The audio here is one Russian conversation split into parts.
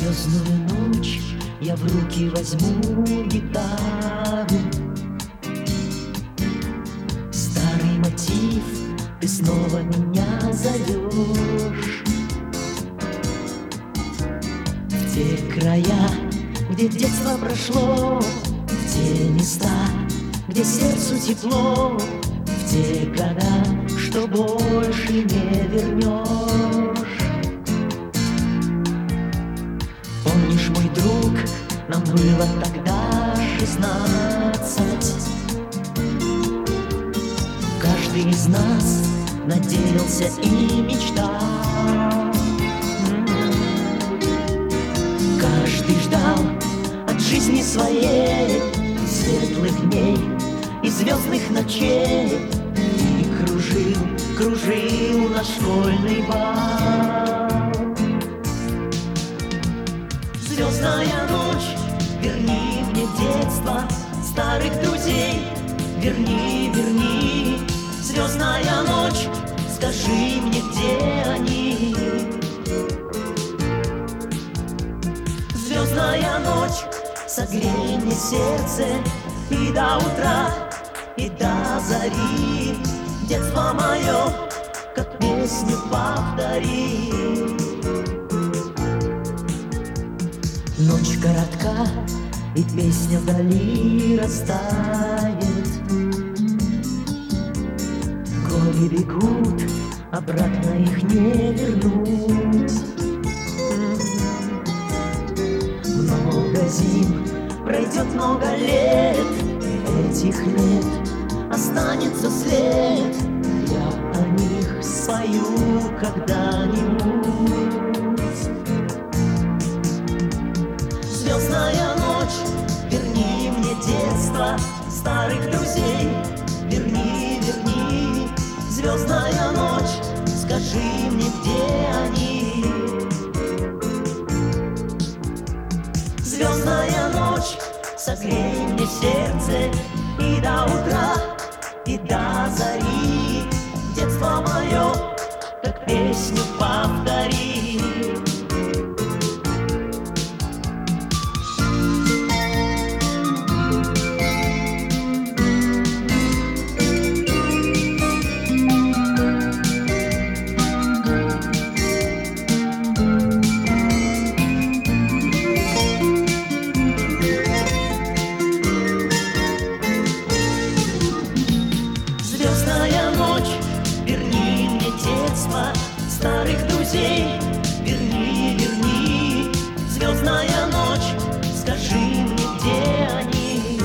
звездную ночь я в руки возьму гитару. Старый мотив, ты снова меня зовешь в те края, где детство прошло, в те места, где сердцу тепло, в те года, что больше не вернешь. Помнишь, мой друг, нам было тогда 16. Каждый из нас надеялся и мечтал. Каждый ждал от жизни своей светлых дней и звездных ночей, и кружил наш школьный бал. Звездная ночь, верни мне детство, старых друзей, верни. Звездная ночь, скажи мне, где они. Звездная ночь, согрей мне сердце и до утра, и до зари. Детство мое, как песню повтори. Ночь коротка, и песня вдали растает. Годы бегут, обратно их не вернуть. Много зим, пройдет много лет, этих лет останется след. Я о них спою когда-нибудь. Звездная ночь, верни мне детство, старых друзей, верни. Звездная ночь, скажи мне, где они. Звездная ночь, согрей мне сердце и до утра, и до зари. Детство мое, как песню повтори. Старых друзей, верни. Звездная ночь, скажи мне, где они.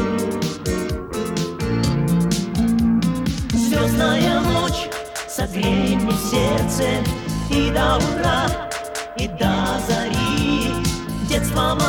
Звездная ночь, согрей мне сердце и до утра, и до зари. Детство